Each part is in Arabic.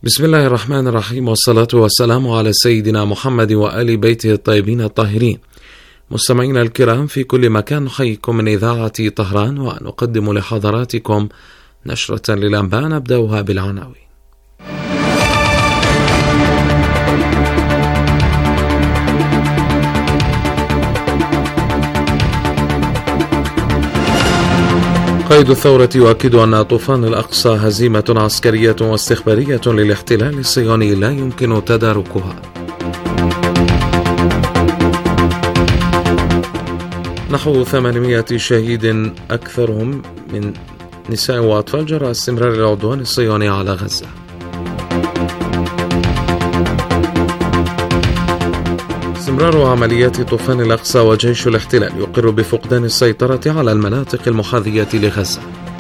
بسم الله الرحمن الرحيم، والصلاة والسلام على سيدنا محمد وآل بيته الطيبين الطاهرين. مستمعينا الكرام في كل مكان، نحييكم من إذاعة طهران ونقدم لحضراتكم نشرة للأنباء نبدأها بالعناوين. قائد الثورة يؤكد أن طوفان الأقصى هزيمة عسكرية واستخبارية للاحتلال الصهيوني لا يمكن تداركها. نحو 800 شهيد أكثرهم من نساء وأطفال جراء استمرار العدوان الصهيوني على غزة. استمرار عمليات طوفان الأقصى، وجيش الاحتلال يقر بفقدان السيطرة على المناطق المحاذية لغزة.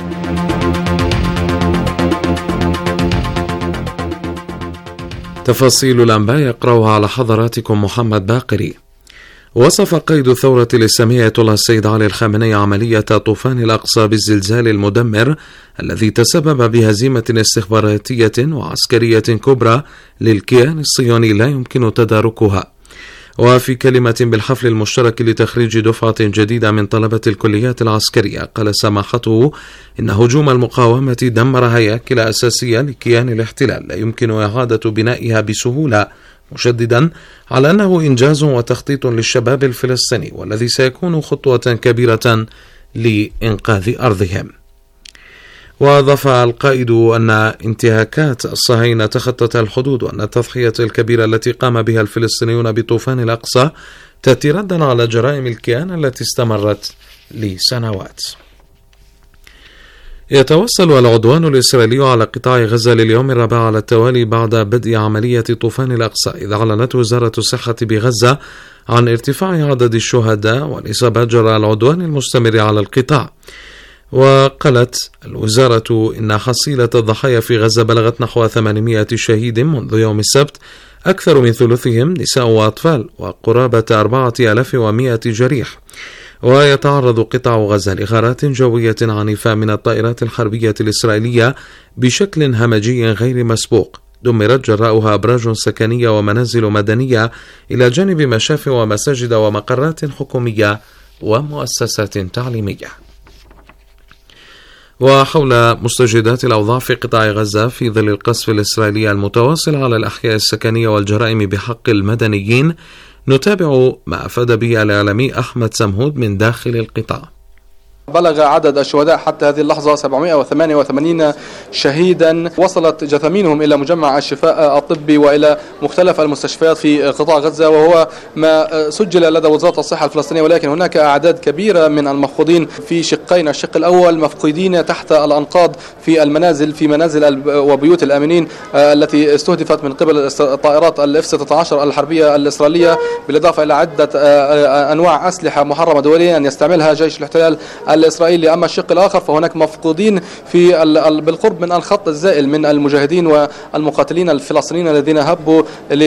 تفاصيل الأنباء يقرأها على حضراتكم محمد باقري. وصف قائد الثورة الإسلامية آية الله السيد علي الخامنئي عملية طوفان الأقصى بالزلزال المدمر الذي تسبب بهزيمة استخباراتية وعسكرية كبرى للكيان الصهيوني لا يمكن تداركها. وفي كلمة بالحفل المشترك لتخريج دفعة جديدة من طلبة الكليات العسكرية، قال سماحته إن هجوم المقاومة دمر هياكل أساسية لكيان الاحتلال لا يمكن إعادة بنائها بسهولة، مشددا على أنه إنجاز وتخطيط للشباب الفلسطيني والذي سيكون خطوة كبيرة لإنقاذ أرضهم. وأضاف القائد أن انتهاكات الصهاينة تخطت الحدود، وأن التضحية الكبيرة التي قام بها الفلسطينيون بطوفان الأقصى تأتي ردا على جرائم الكيان التي استمرت لسنوات. يتوصل العدوان الإسرائيلي على قطاع غزة لليوم الرابع على التوالي بعد بدء عملية طوفان الأقصى، إذ أعلنت وزارة الصحة بغزة عن ارتفاع عدد الشهداء والإصابات جراء العدوان المستمر على القطاع. وقالت الوزارة إن حصيلة الضحايا في غزة بلغت نحو 800 شهيد منذ يوم السبت، أكثر من ثلثهم نساء وأطفال، وقرابة 4100 جريح. ويتعرض قطاع غزة لغارات جوية عنيفة من الطائرات الحربية الإسرائيلية بشكل همجي غير مسبوق، دمرت جراؤها أبراج سكنية ومنازل مدنية إلى جانب مشافي ومساجد ومقرات حكومية ومؤسسات تعليمية. وحول مستجدات الأوضاع في قطاع غزة في ظل القصف الإسرائيلي المتواصل على الأحياء السكنية والجرائم بحق المدنيين، نتابع ما أفاد به الإعلامي أحمد سمهود من داخل القطاع. بلغ عدد الشهداء حتى هذه اللحظة 788 شهيدا، وصلت جثامينهم إلى مجمع الشفاء الطبي وإلى مختلف المستشفيات في قطاع غزة، وهو ما سجل لدى وزارة الصحة الفلسطينية. ولكن هناك أعداد كبيرة من المفقودين في شقين، الشق الأول مفقودين تحت الأنقاض في المنازل، في منازل وبيوت الآمنين التي استهدفت من قبل طائرات الF-16 الحربية الإسرائيلية، بالإضافة إلى عدة أنواع أسلحة محرمة دوليا أن يستعملها جيش الاحتلال الإسرائيلي. أما الشق الآخر فهناك مفقودين في بالقرب من الخط الزائل من المجاهدين والمقاتلين الفلسطينيين الذين هبوا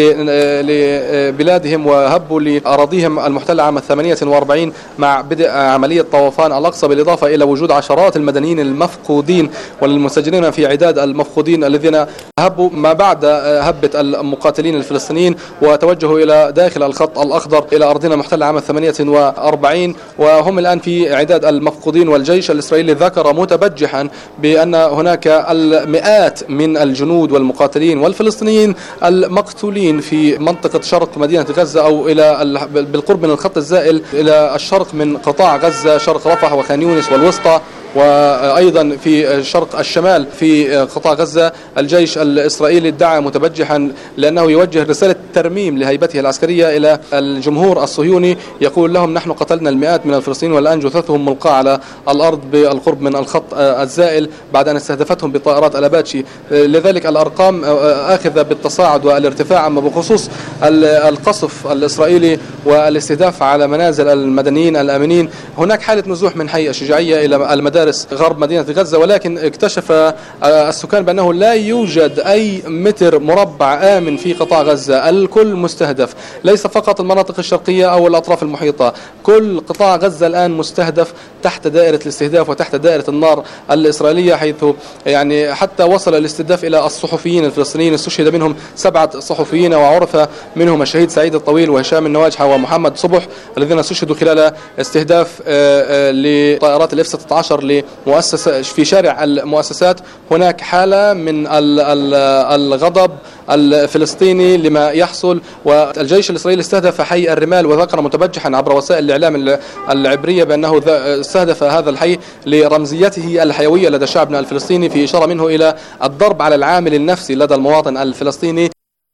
لبلادهم وهبوا لأراضيهم المحتلة عام 48 مع بدء عملية طوفان الأقصى، بالإضافة إلى وجود عشرات المدنيين المفقودين والمسجلين في عداد المفقودين الذين هبوا ما بعد هبة المقاتلين الفلسطينيين وتوجهوا إلى داخل الخط الأخضر إلى أرضنا المحتلة عام 48، وهم الآن في عداد المفقودين. والجيش الإسرائيلي ذكر متبجحا بأن هناك المئات من الجنود والمقاتلين والفلسطينيين المقتولين في منطقة شرق مدينة غزة، أو إلى بالقرب من الخط الزائل إلى الشرق من قطاع غزة، شرق رفح وخان يونس والوسطى، وأيضا في شرق الشمال في قطاع غزة. الجيش الإسرائيلي ادعى متبجحا لأنه يوجه رسالة ترميم لهيبته العسكرية إلى الجمهور الصهيوني، يقول لهم نحن قتلنا المئات من الفلسطينيين والآن جثثهم ملقاة على الأرض بالقرب من الخط الزائل بعد أن استهدفتهم بطائرات الأباتشي. لذلك الأرقام آخذة بالتصاعد والارتفاع. أما بخصوص القصف الإسرائيلي والاستهداف على منازل المدنيين الآمنين، هناك حالة نزوح من حي الشجاعية إلى المدارس فارس غرب مدينة غزة، ولكن اكتشف السكان بأنه لا يوجد أي متر مربع آمن في قطاع غزة، الكل مستهدف، ليس فقط المناطق الشرقية أو الأطراف المحيطة، كل قطاع غزة الآن مستهدف تحت دائرة الاستهداف وتحت دائرة النار الإسرائيلية، حيث يعني حتى وصل الاستهداف إلى الصحفيين الفلسطينيين. استشهد منهم 7 صحفيين، وعرف منهم الشهيد سعيد الطويل وهشام النواجحة ومحمد صبح الذين استشهدوا خلال استهداف لطائرات الاف 16 لمؤسسة في شارع المؤسسات. هناك حالة من الغضب الفلسطيني لما يحصل، والجيش الإسرائيلي استهدف حي الرمال وذكر متبجحا عبر وسائل الإعلام العبرية بأنه استهدف هذا الحي لرمزيته الحيوية لدى شعبنا الفلسطيني، في إشارة منه إلى الضرب على العامل النفسي لدى المواطن الفلسطيني.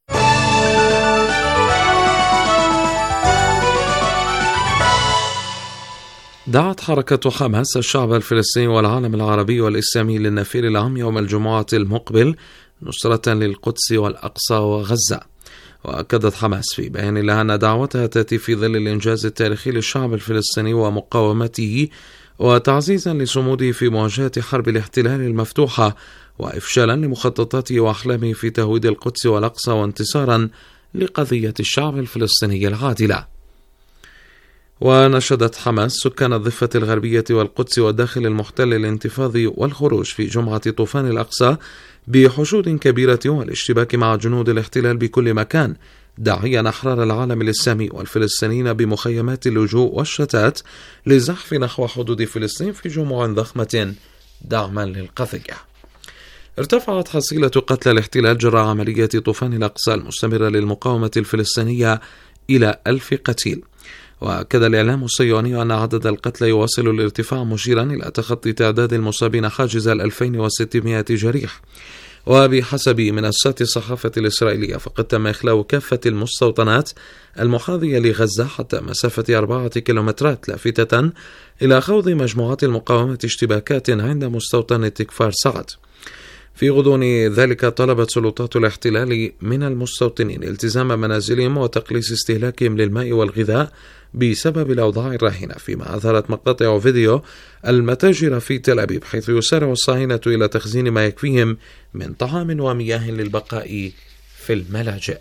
دعت حركة حماس الشعب الفلسطيني والعالم العربي والإسلامي للنفير العام يوم الجمعة المقبل نصرة للقدس والأقصى وغزة. وأكدت حماس في بيان لها أن دعوتها تأتي في ظل الإنجاز التاريخي للشعب الفلسطيني ومقاومته وتعزيزا لصموده في مواجهة حرب الاحتلال المفتوحة، وإفشالا لمخططاته وأحلامه في تهويد القدس والأقصى، وانتصارا لقضية الشعب الفلسطيني العادلة. ونشدت حماس سكان الضفة الغربية والقدس والداخل المحتل الانتفاض والخروج في جمعة طوفان الأقصى بحشود كبيرة والاشتباك مع جنود الاحتلال بكل مكان، داعيا أحرار العالم الإسلامي والفلسطينيين بمخيمات اللجوء والشتات للزحف نحو حدود فلسطين في جموع ضخمة دعما للقضية. ارتفعت حصيلة قتلى الاحتلال جراء عملية طوفان الأقصى المستمرة للمقاومة الفلسطينية إلى 1000 قتيل. وأكد الإعلام الصهيوني أن عدد القتلى يواصل الارتفاع، مشيرا إلى تخطي تعداد المصابين حاجز 2600 جريح. وبحسب منصات الصحافة الإسرائيلية فقد تم إخلاء كافة المستوطنات المحاذية لغزة حتى مسافة 4 كيلومترات، لافتة إلى خوض مجموعات المقاومة اشتباكات عند مستوطنة كفار سعد. في غضون ذلك طلبت سلطات الاحتلال من المستوطنين التزام منازلهم وتقليص استهلاكهم للماء والغذاء بسبب الأوضاع الراهنة، فيما أظهرت مقاطع فيديو المتاجر في تل أبيب حيث يسارع الصهاينة إلى تخزين ما يكفيهم من طعام ومياه للبقاء في الملاجئ.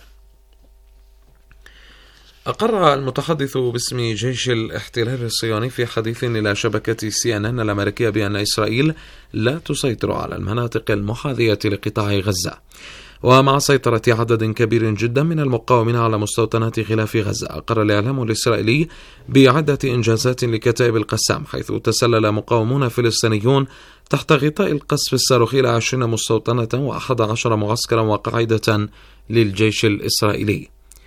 أقر المتحدث باسم جيش الاحتلال الصهيوني في حديث إلى شبكة CNN الأمريكية بأن إسرائيل لا تسيطر على المناطق المحاذية لقطاع غزة. ومع سيطرة عدد كبير جدا من المقاومين على مستوطنات غلاف غزة، أقر الإعلام الإسرائيلي بعدة إنجازات لكتائب القسام، حيث تسلل مقاومون فلسطينيون تحت غطاء القصف الصاروخي إلى 20 مستوطنة و11 معسكرا وقاعدة للجيش الإسرائيلي.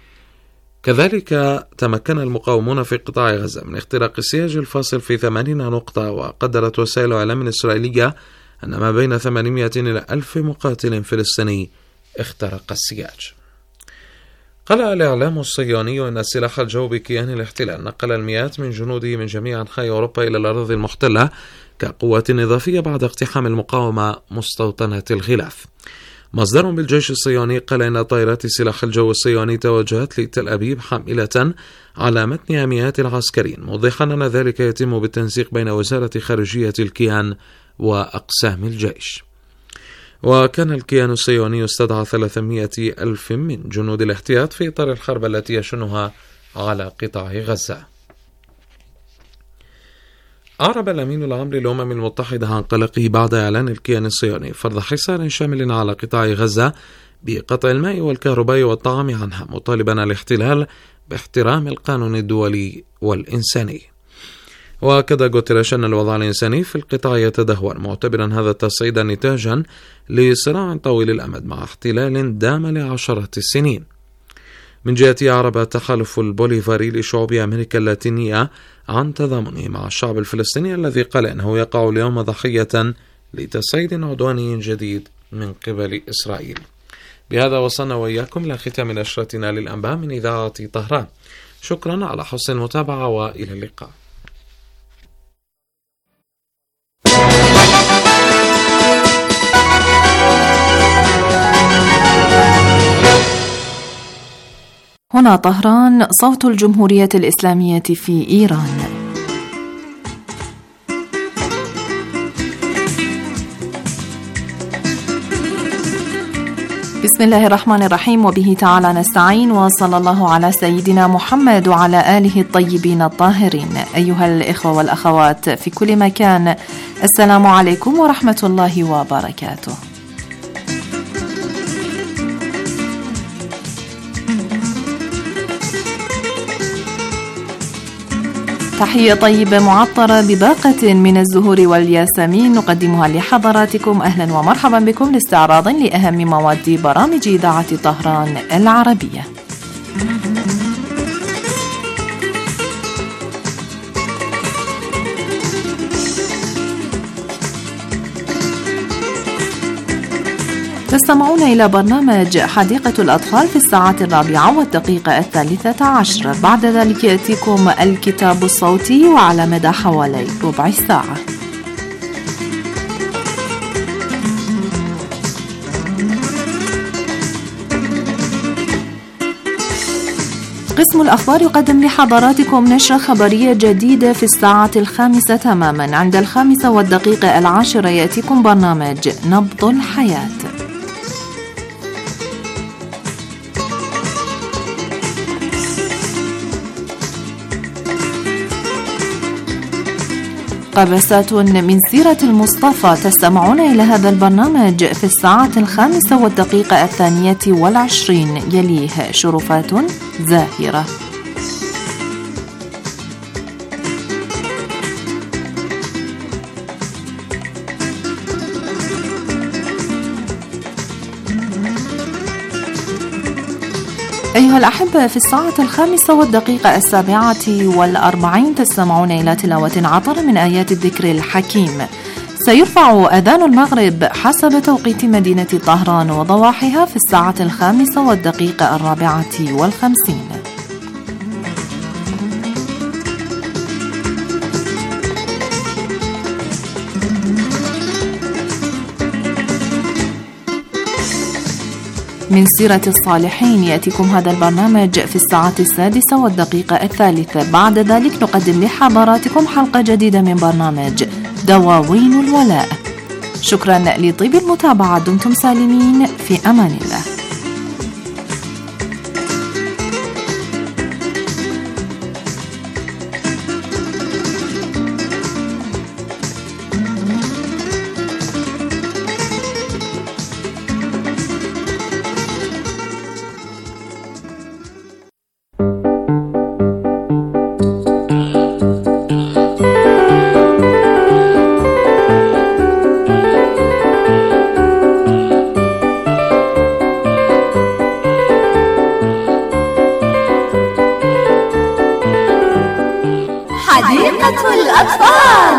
كذلك تمكن المقاومون في قطاع غزة من اختراق السياج الفاصل في 80 نقطة، وقدرت وسائل إعلام إسرائيلية أن ما بين 800 إلى 1000 مقاتل فلسطيني اخترق السياج. قال الإعلام الصهيوني أن السلاح الجوي بكيان الاحتلال نقل المئات من جنوده من جميع أنحاء أوروبا إلى الأراضي المحتلة كقوة إضافية بعد اقتحام المقاومة مستوطنة الغلاف. مصدر بالجيش الصهيوني قال إن طائرات سلاح الجو الصهيوني توجهت لتل أبيب حاملة على متنها مئات العسكريين، موضحا أن ذلك يتم بالتنسيق بين وزارة خارجية الكيان وأقسام الجيش. وكان الكيان الصهيوني استدعى 300 ألف من جنود الاحتياط في إطار الحرب التي يشنها على قطاع غزة. أعرب الأمين العام للأمم المتحدة عن قلقه بعد إعلان الكيان الصهيوني فرض حصار شامل على قطاع غزة بقطع الماء والكهرباء والطعام عنها، مطالبا الاحتلال باحترام القانون الدولي والإنساني. وأكد غوتيريش أن الوضع الإنساني في القطاع يتدهور، معتبرا هذا التصعيد نتاجا لصراع طويل الأمد مع احتلال دام لعشرات السنين. من جهته أعرب التحالف البوليفاري لشعوب أمريكا اللاتينية عن تضامنه مع الشعب الفلسطيني الذي قال أنه يقع اليوم ضحية لتصعيد عدواني جديد من قبل إسرائيل. بهذا وصلنا وإياكم لختام نشرتنا للأنباء من إذاعة طهران. شكرا على حسن المتابعة وإلى اللقاء. هنا طهران، صوت الجمهورية الإسلامية في إيران. بسم الله الرحمن الرحيم، وبه تعالى نستعين، وصلى الله على سيدنا محمد وعلى آله الطيبين الطاهرين. أيها الإخوة والأخوات في كل مكان، السلام عليكم ورحمة الله وبركاته. تحية طيبة معطرة بباقة من الزهور والياسمين نقدمها لحضراتكم. أهلا ومرحبا بكم لاستعراض لأهم مواد برامج إذاعة طهران العربية. تستمعون إلى برنامج حديقة الأطفال في الساعة 4:03. بعد ذلك يأتيكم الكتاب الصوتي وعلى مدى حوالي ربع ساعة. قسم الأخبار يقدم لحضراتكم نشرة خبرية جديدة في الساعة 5 تماما. عند 5:10 يأتيكم برنامج نبض الحياة. قبسات من سيرة المصطفى تستمعون إلى هذا البرنامج في الساعة 5:22. يليه شرفات زاهرة. أيها الأحبة، في الساعة 5:07 تستمعون إلى تلاوة عطر من آيات الذكر الحكيم. سيرفع أذان المغرب حسب توقيت مدينة طهران وضواحيها في الساعة 5:54. من سيرة الصالحين يأتيكم هذا البرنامج في الساعة 6:03. بعد ذلك نقدم لحضراتكم حلقة جديدة من برنامج دواوين الولاء. شكرا لطيب المتابعة، دمتم سالمين، في أمان الله. حديقة الأطفال.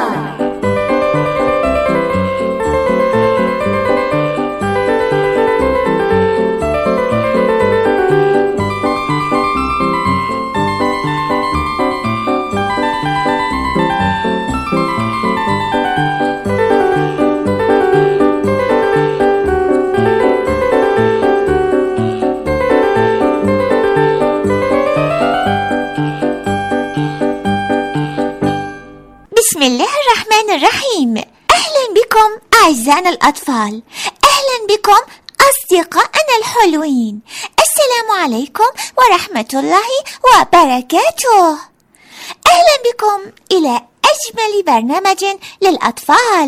بسم الله الرحمن الرحيم. أهلا بكم أعزائنا الأطفال، أهلا بكم أصدقائنا الحلوين. السلام عليكم ورحمة الله وبركاته. أهلا بكم إلى أجمل برنامج للأطفال.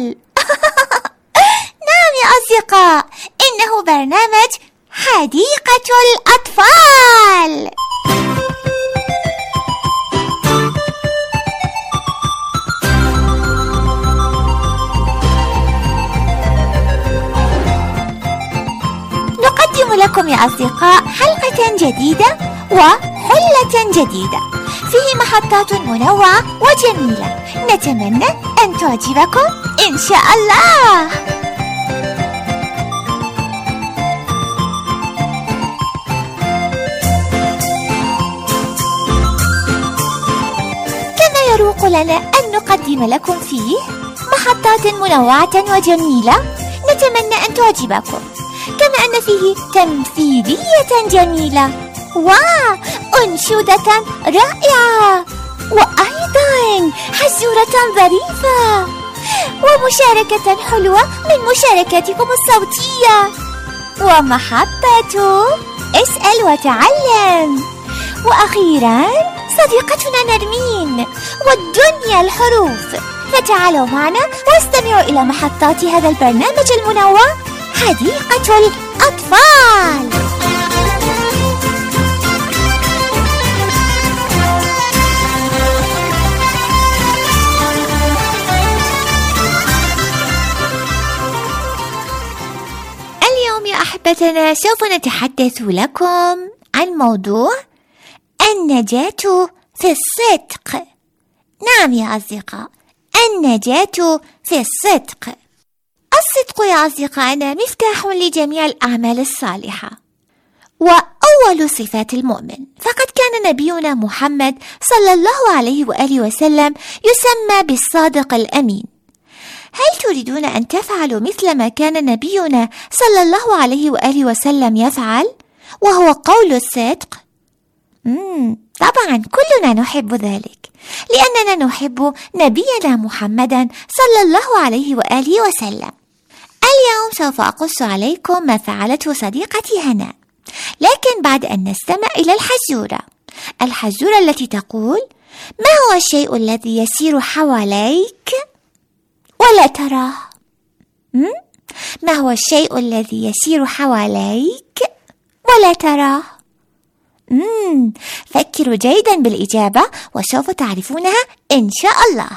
نعم يا أصدقاء، إنه برنامج حديقة الأطفال. نقدم لكم يا أصدقاء حلقة جديدة وحلة جديدة فيه محطات منوعة وجميلة، نتمنى أن تعجبكم إن شاء الله. كما يروق لنا أن نقدم لكم فيه محطات منوعة وجميلة، نتمنى أن تعجبكم، كما أن فيه تمثيلية جميلة وأنشودة رائعة، وأيضا حزورة ظريفة، ومشاركة حلوة من مشاركاتكم الصوتية. ومحطة اسأل وتعلم، وأخيرا صديقتنا نرمين والدنيا الحروف. فتعالوا معنا واستمعوا إلى محطات هذا البرنامج المنوع حديقة الأطفال. اليوم يا أحبتنا سوف نتحدث لكم عن موضوع النجاة في الصدق. نعم يا أصدقاء، النجاة في الصدق. الصدق يا أصدقائنا مفتاح لجميع الأعمال الصالحة وأول صفات المؤمن، فقد كان نبينا محمد صلى الله عليه وآله وسلم يسمى بالصادق الأمين. هل تريدون أن تفعلوا مثل ما كان نبينا صلى الله عليه وآله وسلم يفعل، وهو قول الصدق؟ طبعا كلنا نحب ذلك، لأننا نحب نبينا محمدا صلى الله عليه وآله وسلم. اليوم سوف أقص عليكم ما فعلته صديقتي هنا، لكن بعد أن نستمع إلى الحزورة التي تقول: ما هو الشيء الذي يسير حواليك ولا تراه؟ ما هو الشيء الذي يسير حواليك ولا تراه؟ فكروا جيدا بالإجابة وسوف تعرفونها إن شاء الله.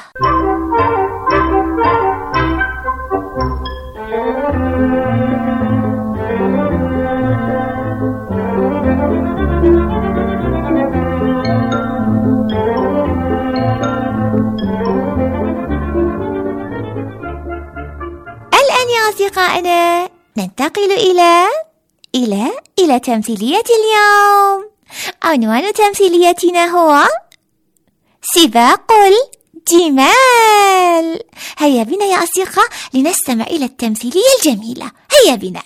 الآن يا أصدقائنا ننتقل إلى تمثيلية اليوم. عنوان تمثيليتنا هو سباق الجمال. هيا بنا يا أصدقاء لنستمع إلى التمثيلية الجميلة. هيا بنا.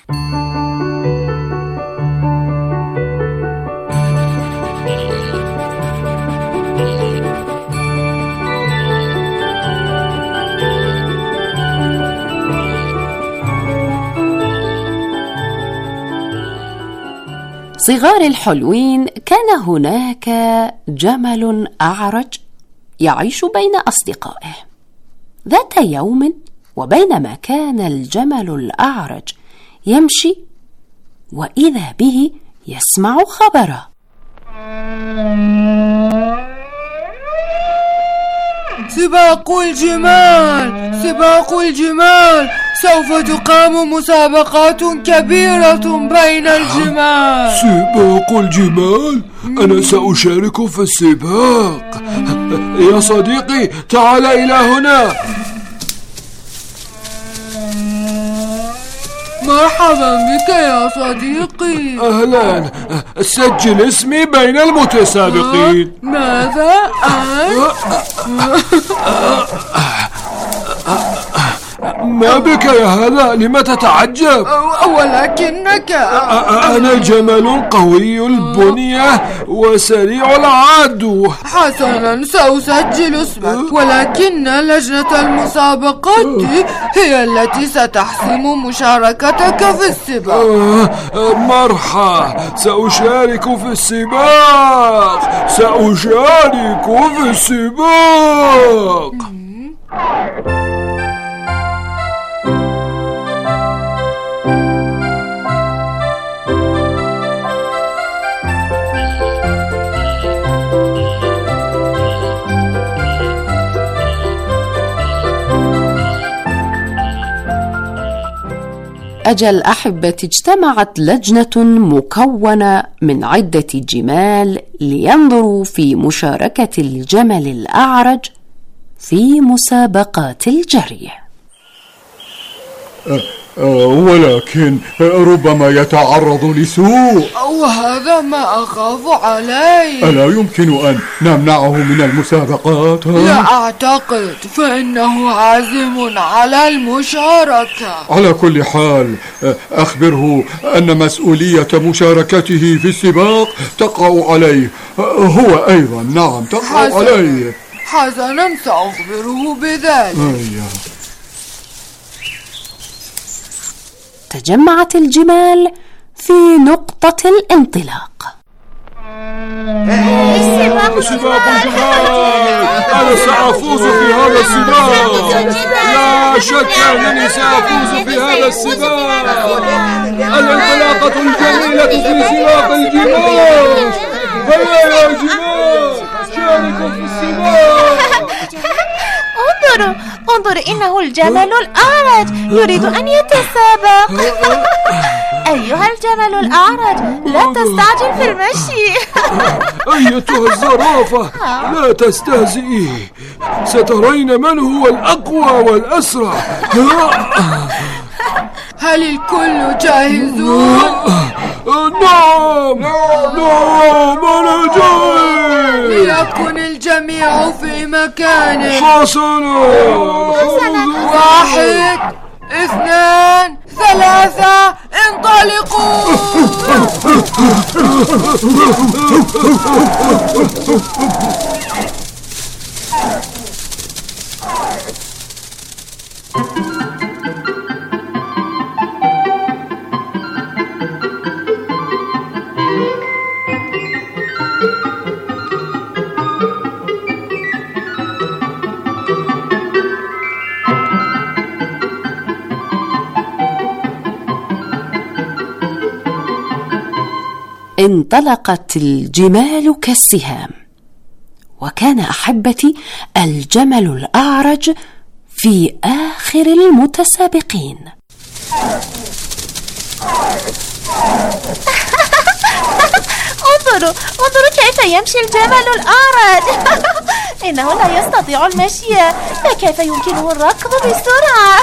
صغار الحلوين، كان هناك جمل أعرج يعيش بين أصدقائه. ذات يوم، وبينما كان الجمل الأعرج يمشي، وإذا به يسمع خبرا: سباق الجمال، سباق الجمال، سوف تقام مسابقات كبيرة بين الجمال. سباق الجمال؟ أنا سأشارك في السباق. يا صديقي تعال إلى هنا. مرحبا بك يا صديقي. أهلا، سجل اسمي بين المتسابقين. ماذا أنت؟ ما بك يا هذا؟ لم تتعجب؟ ولكنك أنا جمل قوي البنية وسريع العدو. حسنا، سأسجل اسمك، ولكن لجنة المسابقات هي التي ستحسم مشاركتك في السباق. مرحبا، سأشارك في السباق، سأشارك في السباق. أجل أحبتي، اجتمعت لجنة مكونة من عدة جمال لينظروا في مشاركة الجمل الأعرج في مسابقات الجري. ولكن ربما يتعرض لسوء، وهذا ما أخاف عليه. ألا يمكن أن نمنعه من المسابقات؟ لا أعتقد، فإنه عازم على المشاركة. على كل حال أخبره أن مسؤولية مشاركته في السباق تقع عليه هو أيضا. نعم، تقع عليه. حسنا، سأخبره بذلك. تجمعت الجمال في نقطة الانطلاق. سباق الجمال، أنا سأفوز في هذا السباق، لا شك أنني سأفوز في هذا السباق. الانطلاقة الجميلة في سباق الجمال. هيا يا جمال، شاركوا في السباق. انظروا إنه الجمل الأعرج يريد أن يتسابق. أيها الجمل الأعرج، لا تستعجل في المشي. أيتها الزرافة، لا تستهزئي، سترين من هو الأقوى والأسرع. هل الكل جاهزون؟ نعم، أنا جاهز. ليكن الجميع في مكانه. حسنا. 1 2 3 انطلقوا. انطلقت الجمال كالسهام، وكان أحبتي الجمل الأعرج في آخر المتسابقين. انظروا كيف يمشي الجمل الأعرج. إنه لا يستطيع المشي، فكيف يمكنه الركض بسرعة؟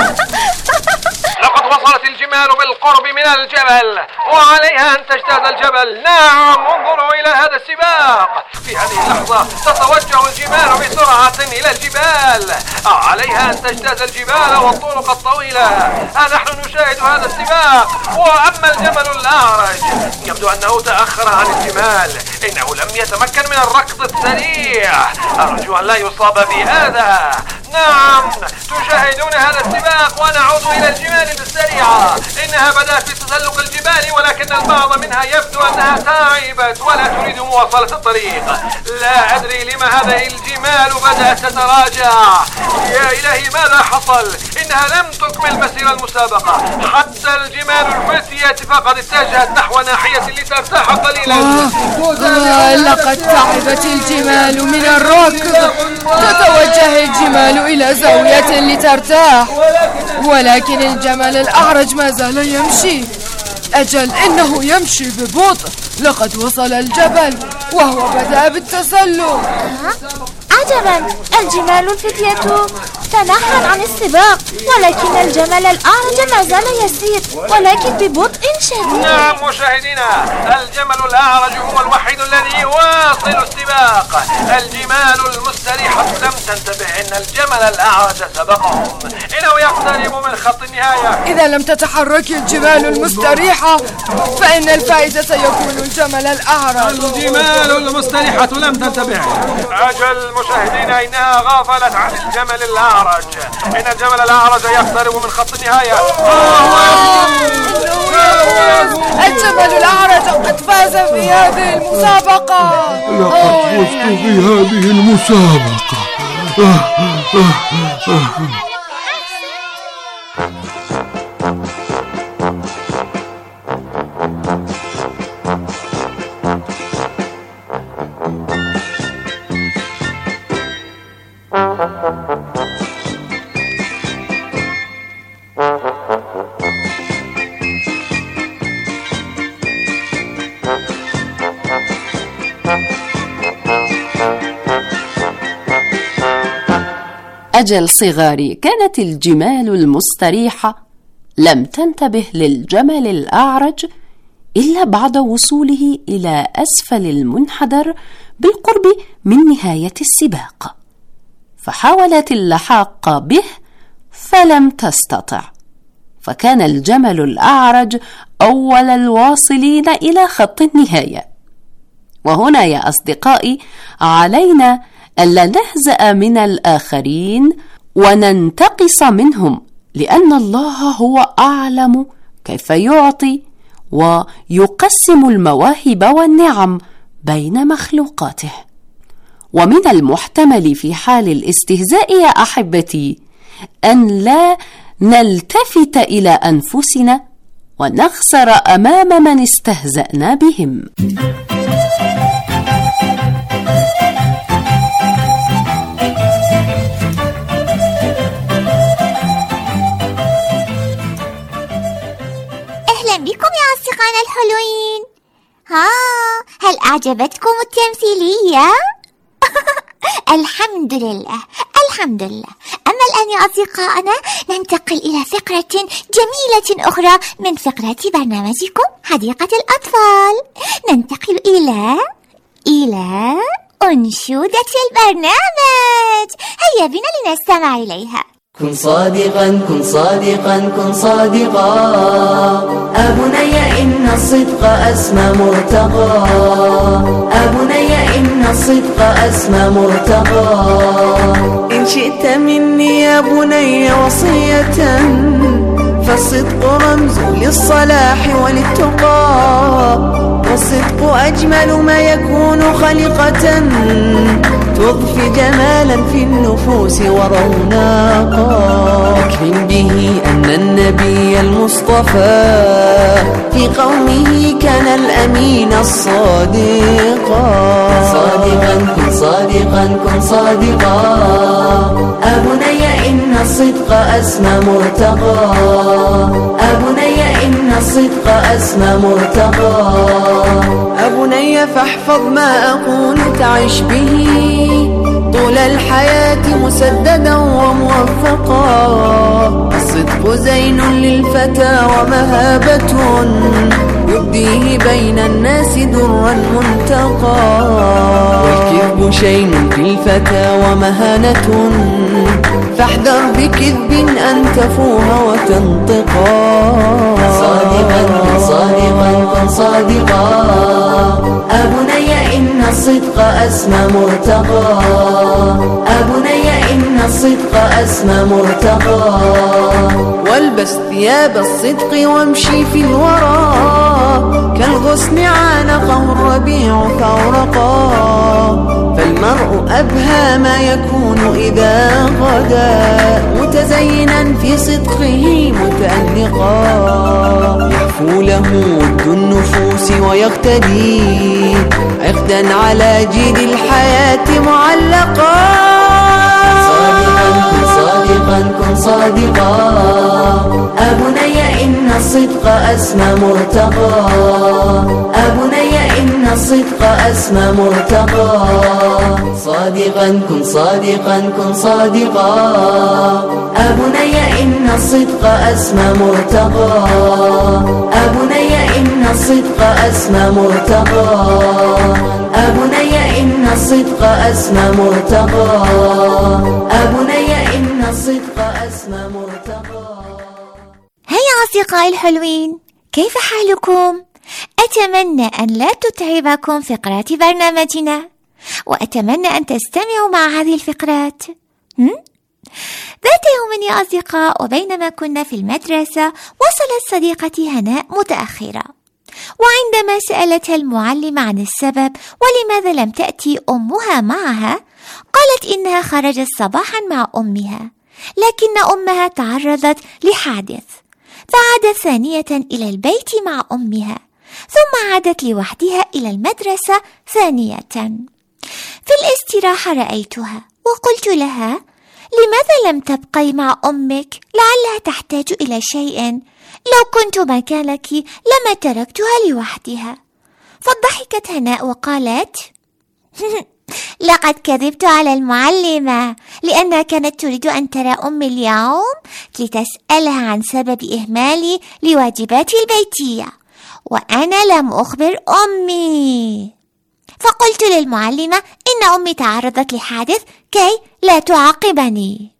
لقد وصلت الجمال بالقرب من الجبل، وعليها أن تجتاز الجبل. نعم، انظروا إلى هذا السباق. في هذه اللحظة تتوجه الجمال بسرعة إلى الجبال. عليها أن تجتاز الجبال والطرق الطويلة. نحن نشاهد هذا السباق. وأما الجمل الأعرج يبدو أنه تأخر عن الجمال، إنه لم يتمكن من الركض السريع. أرجو أن لا يصاب بهذا. نعم، تشاهدون هذا السباق، ونعود إلى الجمال السريعة. إنها بدأت في تسلق الجبال، ولكن البعض منها يبدو أنها تعبت ولا تريد مواصلة الطريق. لا أدري لما هذه الجمال بدأت تتراجع. يا إلهي، ماذا حصل؟ إنها لم تكمل مسير المسابقة. حتى الجمال الفتية فقد اتجهت نحو ناحية لترتاح قليلا. لقد تعبت الجمال من الركض. تتوجه الجمال إلى زاوية لترتاح، ولكن الجمل الأعرج ما زال يمشي. أجل، إنه يمشي ببطء. لقد وصل الجبل وهو بدأ بالتسلق. عجبا، الجمال الفتية تنحت عن السباق، ولكن الجمل الأعرج ما زال يسير، ولكن ببطء شديد. نعم مشاهدينا، الجمل الأعرج هو الوحيد الذي يواصل السباق. الجمال المستريحة لم تنتبه إن الجمل الأعرج سبقهم. إنه يقترب من خط النهاية. إذا لم تتحرك الجمال المستريحة فإن الفائز سيكون الجمل الأعرج. الجمال المستريحة لم تنتبه. أجل مشاهدينا، إنها غافلت عن الجمل الأعرج. إن الجمل الأعرج يقترب من خط النهاية. الجمل الأعرج قد فاز في هذه المسابقة. لقد فزت في هذه المسابقة. أجل صغاري، كانت الجمال المستريحة لم تنتبه للجمل الأعرج إلا بعد وصوله إلى أسفل المنحدر بالقرب من نهاية السباق، فحاولت اللحاق به فلم تستطع، فكان الجمل الأعرج أول الواصلين إلى خط النهاية. وهنا يا أصدقائي علينا ألا نهزأ من الآخرين وننتقص منهم، لأن الله هو أعلم كيف يعطي ويقسم المواهب والنعم بين مخلوقاته. ومن المحتمل في حال الاستهزاء يا أحبتي أن لا نلتفت إلى أنفسنا ونخسر أمام من استهزأنا بهم. أهلا بكم يا أصدقائنا الحلوين. هل أعجبتكم التمثيلية؟ الحمد لله الحمد لله. أما الآن يا أصدقائنا ننتقل إلى فقرة جميلة أخرى من فقرات برنامجكم حديقة الأطفال. ننتقل إلى أنشودة البرنامج. هيا بنا لنستمع إليها. كن صادقا كن صادقا كن صادقا، أبني إن الصدق أسمى مرتقى، أبني إن الصدق أسمى مرتقى. إن شئت مني يا بني وصية، فالصدق رمز للصلاح وللتقى، والصدق أجمل ما يكون خلقة، تضفي جمالا في النفوس وروناقا. أكرم به أن النبي المصطفى في قومه كان الأمين الصادقا. صادقا كن صادقا كن صادقا، أبني إن الصدق أسمى مرتقى، أبني إن الصدق أسمى مرتقى. أبني فاحفظ ما أقول تعش به، طول الحياة مسددا وموفقا. الصدق زين للفتى ومهابة، يبديه بين الناس درا منتقى. والكذب شين في الفتى ومهانة، فاحذر بكذب أن تفوه وتنطقا. صادقا كن صادقا كن صادقا، أبني إن الصدق أسمى مرتقى، أبني إن الصدق أسمى مرتقى. والبس ثياب الصدق وامشي في الورى، كالغصن عانقه الربيع فأورقا. فالمرء أبهى ما يكون إذا غدا، متزينا في صدقه متأنقا. يحفو له ود النفوس ويقتدي، عقدا على جيد الحياة معلقا. صادقا كن صادقا كن صادقا، أبني إن الصدق أسمى مرتقى، أبني إن الصدق أسمى مرتقى. صادقا كن صادقا كن صادقا، أبني إن الصدق أسمى مرتقى، أبني إن الصدق أسمى مرتقى، أبني إن الصدق أسمى مرتقى، أبني إن الصدق أسمى مرتقى. هيا أصدقائي الحلوين، كيف حالكم؟ أتمنى أن لا تتعبكم فقرات برنامجنا، وأتمنى أن تستمعوا مع هذه الفقرات. ذات يوم يا أصدقاء، وبينما كنا في المدرسة، وصلت صديقتي هناء متأخرة، وعندما سألتها المعلمة عن السبب ولماذا لم تأتي أمها معها، قالت إنها خرجت صباحا مع أمها، لكن أمها تعرضت لحادث، فعادت ثانية إلى البيت مع أمها، ثم عادت لوحدها إلى المدرسة ثانية. في الاستراحة رأيتها وقلت لها: لماذا لم تبقي مع أمك؟ لعلها تحتاج إلى شيء، لو كنت مكانك لما تركتها لوحدها. فضحكت هناء وقالت: لقد كذبت على المعلمة، لأنها كانت تريد أن ترى أمي اليوم لتسألها عن سبب إهمالي لواجباتي البيتية، وأنا لم أخبر أمي. فقلت للمعلمة إن أمي تعرضت لحادث كي لا تعاقبني.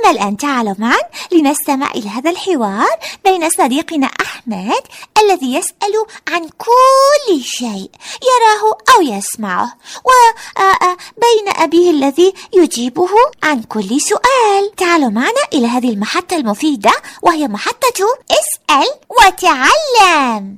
الآن تعالوا معا لنستمع إلى هذا الحوار بين صديقنا أحمد الذي يسأل عن كل شيء يراه أو يسمعه، وبين أبيه الذي يجيبه عن كل سؤال. تعالوا معنا إلى هذه المحطة المفيدة وهي محطة اسأل وتعلم.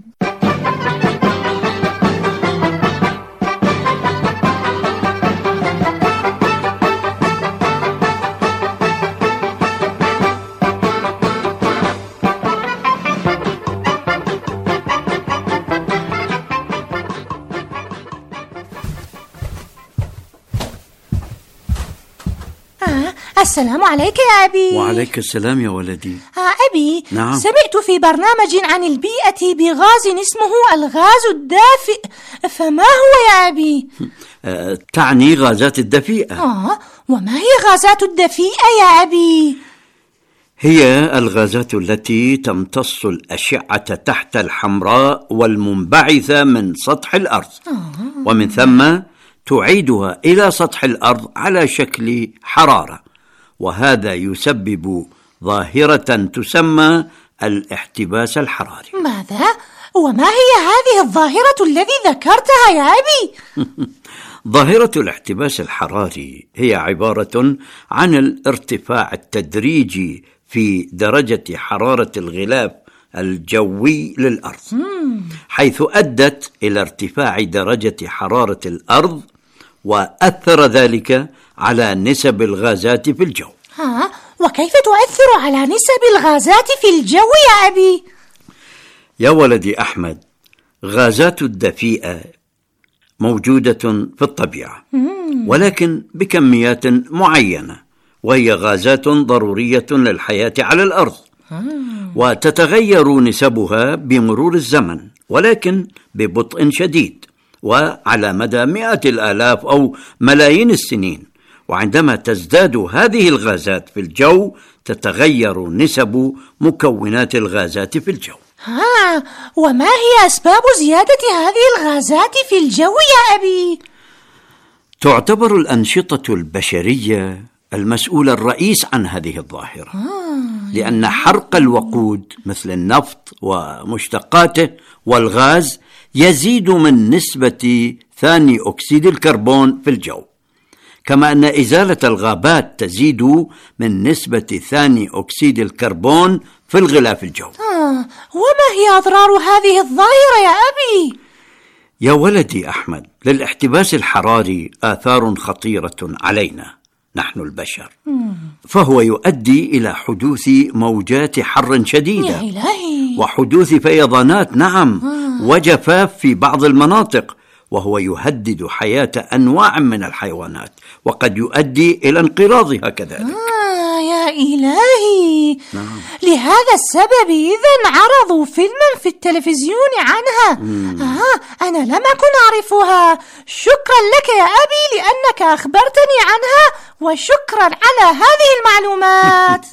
السلام عليك يا أبي. وعليك السلام يا ولدي. أبي، نعم. سمعت في برنامج عن البيئة بغاز اسمه الغاز الدافئ، فما هو يا أبي؟ تعني غازات الدفيئة. وما هي غازات الدفيئة يا أبي؟ هي الغازات التي تمتص الأشعة تحت الحمراء والمنبعثة من سطح الأرض، ومن ثم تعيدها إلى سطح الأرض على شكل حرارة، وهذا يسبب ظاهرة تسمى الاحتباس الحراري. ماذا؟ وما هي هذه الظاهرة الذي ذكرتها يا أبي؟ ظاهرة الاحتباس الحراري هي عبارة عن الارتفاع التدريجي في درجة حرارة الغلاف الجوي للأرض، حيث أدت إلى ارتفاع درجة حرارة الأرض، وأثر ذلك على نسب الغازات في الجو. وكيف تؤثر على نسب الغازات في الجو يا أبي؟ يا ولدي أحمد، غازات الدفيئة موجودة في الطبيعة، ولكن بكميات معينة، وهي غازات ضرورية للحياة على الأرض، وتتغير نسبها بمرور الزمن، ولكن ببطء شديد وعلى مدى مئات الآلاف أو ملايين السنين. وعندما تزداد هذه الغازات في الجو تتغير نسب مكونات الغازات في الجو. وما هي أسباب زيادة هذه الغازات في الجو يا أبي؟ تعتبر الأنشطة البشرية المسؤول الرئيس عن هذه الظاهرة، لأن حرق الوقود مثل النفط ومشتقاته والغاز يزيد من نسبة ثاني أكسيد الكربون في الجو، كما أن إزالة الغابات تزيد من نسبة ثاني أكسيد الكربون في الغلاف الجوي. وما هي أضرار هذه الظاهرة يا أبي؟ يا ولدي أحمد، للاحتباس الحراري آثار خطيرة علينا نحن البشر، فهو يؤدي إلى حدوث موجات حر شديدة يا إلهي، وحدوث فيضانات، وجفاف في بعض المناطق، وهو يهدد حياة أنواع من الحيوانات، وقد يؤدي إلى انقراضها كذلك. يا إلهي، لهذا السبب إذن عرضوا فيلما في التلفزيون عنها. أنا لم أكن أعرفها. شكرا لك يا أبي لأنك أخبرتني عنها، وشكرا على هذه المعلومات.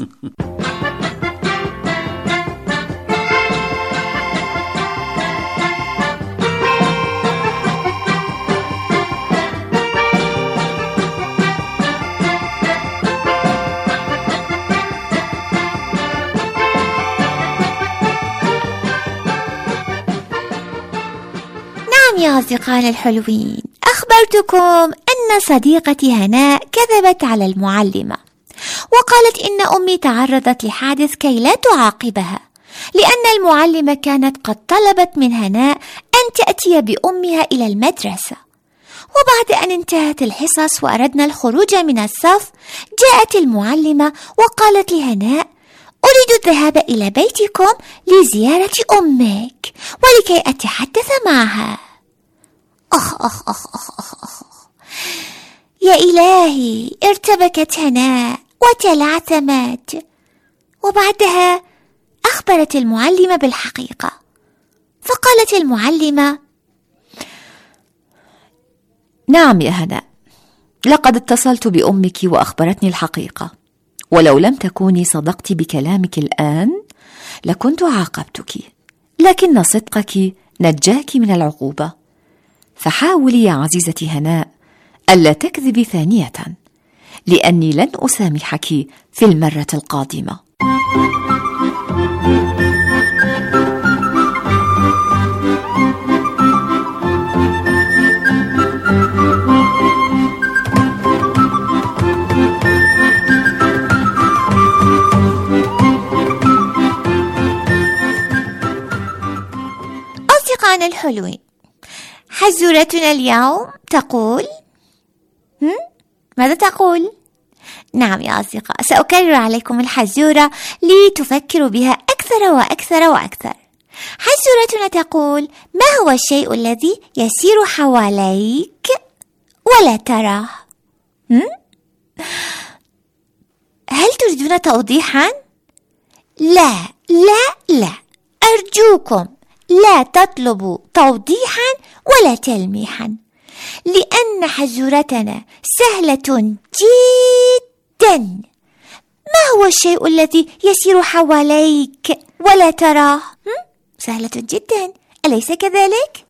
يا أصدقائنا الحلوين، أخبرتكم أن صديقتي هناء كذبت على المعلمة وقالت إن أمي تعرضت لحادث كي لا تعاقبها، لأن المعلمة كانت قد طلبت من هناء أن تأتي بأمها إلى المدرسة. وبعد أن انتهت الحصص وأردنا الخروج من الصف، جاءت المعلمة وقالت لهناء: أريد الذهاب إلى بيتكم لزيارة أمك ولكي أتحدث معها. يا إلهي، ارتبكت هناء وتلعثمت، وبعدها أخبرت المعلمة بالحقيقة. فقالت المعلمة: نعم يا هناء، لقد اتصلت بأمك وأخبرتني الحقيقة، ولو لم تكوني صدقت بكلامك الآن لكنت عاقبتك، لكن صدقك نجاك من العقوبة. فحاولي يا عزيزتي هناء ألا تكذبي ثانية، لأني لن أسامحك في المرة القادمة. أصدقائنا الحلوين، حزورتنا اليوم تقول ماذا تقول؟ نعم يا أصدقاء، سأكرر عليكم الحزورة لتفكروا بها أكثر وأكثر وأكثر. حزورتنا تقول: ما هو الشيء الذي يسير حواليك ولا تراه؟ هل تريدون توضيحا؟ لا لا لا، أرجوكم لا تطلبوا توضيحا ولا تلميحا، لأن حزورتنا سهلة جدا. ما هو الشيء الذي يسير حواليك ولا تراه؟ سهلة جدا، أليس كذلك؟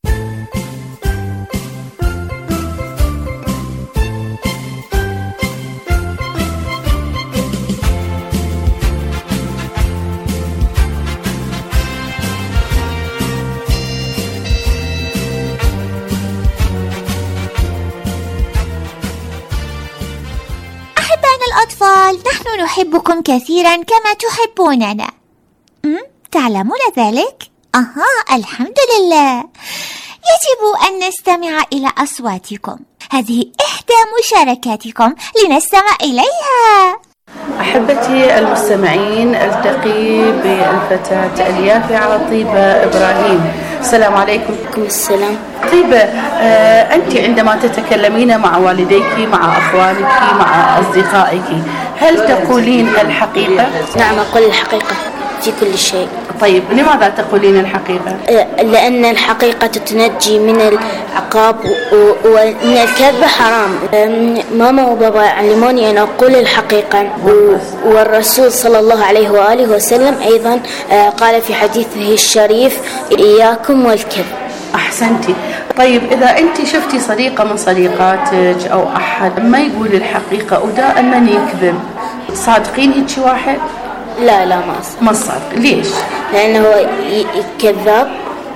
الأطفال، نحن نحبكم كثيرا كما تحبوننا. تعلمون ذلك؟ الحمد لله. يجب أن نستمع إلى أصواتكم، هذه إحدى مشاركاتكم لنستمع إليها. أحبتي المستمعين، ألتقي بالفتاة اليافعة طيبة إبراهيم. السلام عليكم. السلام. طيبة، أنت عندما تتكلمين مع والديك، مع أخوانك، مع أصدقائك، هل تقولين الحقيقة؟ نعم، أقول الحقيقة في كل شيء. طيب، لماذا تقولين الحقيقة؟ لأن الحقيقة تنجي من العقاب، وأن الكذب حرام. ماما وبابا علموني أن أقول الحقيقة، والرسول صلى الله عليه وآله وسلم أيضا قال في حديثه الشريف: إياكم والكذب. أحسنتي. طيب، إذا أنت شفتي صديقة من صديقاتك أو أحد ما يقول الحقيقة ودائما يكذب، صادقين هيك واحد؟ لا، ما صادق. ليش؟ لأنه كذاب،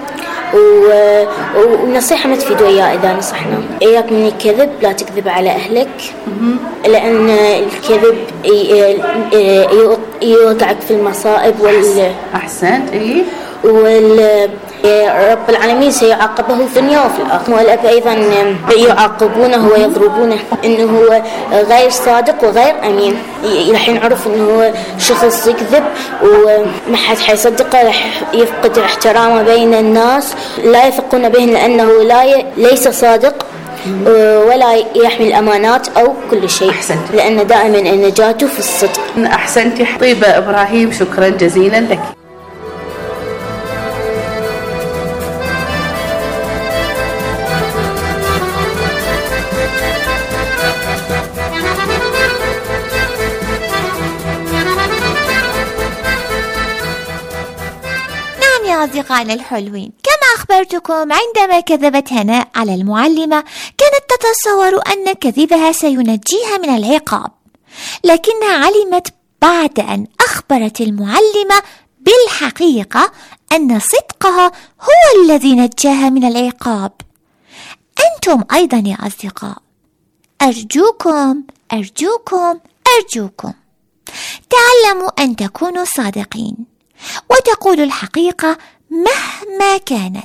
والنصيحة ما تفيد وياه. إذا نصحنا إياك من الكذب، لا تكذب على أهلك، لأن الكذب يوقعك في المصائب أحسنت. رب العالمين سيعاقبه في الدنيا وفي الآخرة. والأب أيضا يعاقبونه ويضربونه إنه هو غير صادق وغير أمين. رح ينعرف إنه هو شخص يكذب وما حد حيصدقه، رح يفقد احترامه بين الناس، لا يثقون به لأنه ليس صادق ولا يحمل الأمانات أو كل شيء. أحسنت. لأن دائما النجاة في الصدق. أحسنتي طيبة إبراهيم، شكرا جزيلا لك. أصدقائنا الحلوين، كما أخبرتكم عندما كذبت هناء على المعلمة كانت تتصور أن كذبها سينجيها من العقاب، لكنها علمت بعد أن أخبرت المعلمة بالحقيقة أن صدقها هو الذي نجاها من العقاب. أنتم أيضا يا أصدقاء، أرجوكم أرجوكم أرجوكم تعلموا أن تكونوا صادقين وتقولوا الحقيقة مهما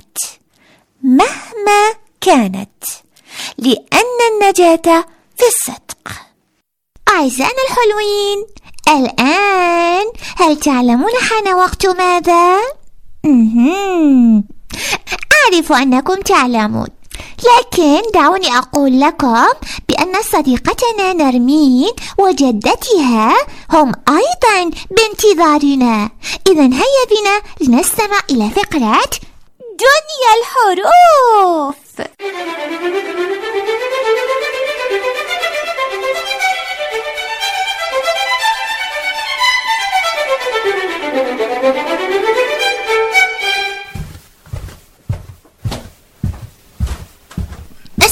كانت، لأن النجاة في الصدق. أعزائنا الحلوين، الآن هل تعلمون حان وقت ماذا؟ أعرف أنكم تعلمون، لكن دعوني أقول لكم بأن صديقتنا نرمين وجدتها هم أيضا بانتظارنا. إذن هيا بنا لنستمع إلى فقرة دنيا الحروف.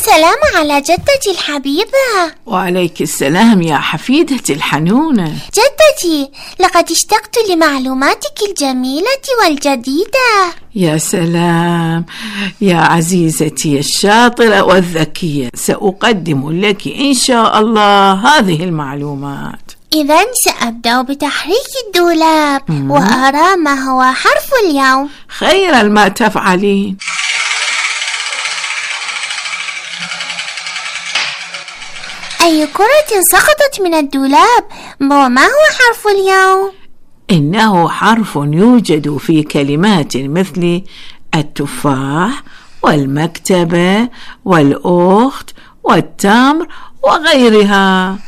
السلام على جدتي الحبيبة. وعليك السلام يا حفيدتي الحنونة. جدتي، لقد اشتقت لمعلوماتك الجميلة والجديدة. يا سلام يا عزيزتي الشاطرة والذكية، سأقدم لك إن شاء الله هذه المعلومات. إذن سأبدأ بتحريك الدولاب وأرى ما هو حرف اليوم. خيرا ما تفعلين. أي كرة سقطت من الدولاب؟ وما هو حرف اليوم؟ إنه حرف يوجد في كلمات مثل التفاح والمكتبة والأخت والتمر وغيرها.